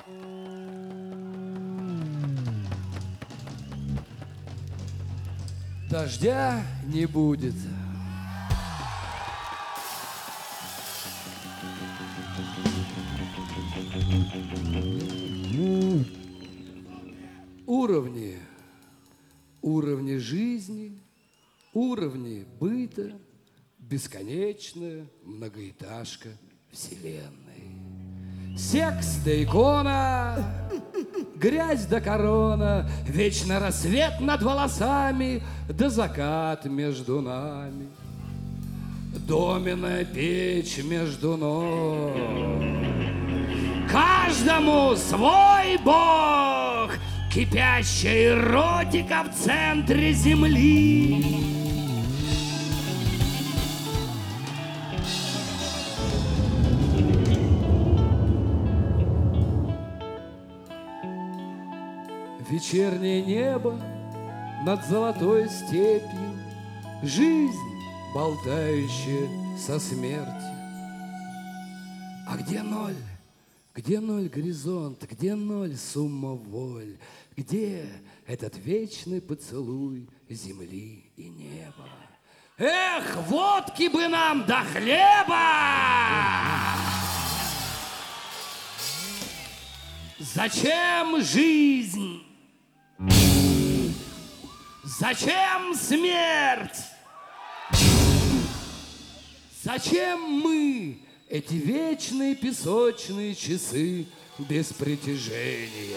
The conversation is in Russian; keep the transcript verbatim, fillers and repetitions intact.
Дождя не будет. Уровни, уровни жизни, уровни быта, бесконечная многоэтажка вселенной. Секс да икона, грязь да корона, вечно рассвет над волосами, да закат между нами. Доменная печь между ног. Каждому свой бог, кипящая эротика в центре земли. Вечернее небо над золотой степью, жизнь, болтающая со смертью. А где ноль? Где ноль горизонт? Где ноль сумма воль? Где этот вечный поцелуй земли и неба? Эх, водки бы нам до хлеба! Зачем жизнь? Зачем смерть? Зачем мы, эти вечные песочные часы без притяжения?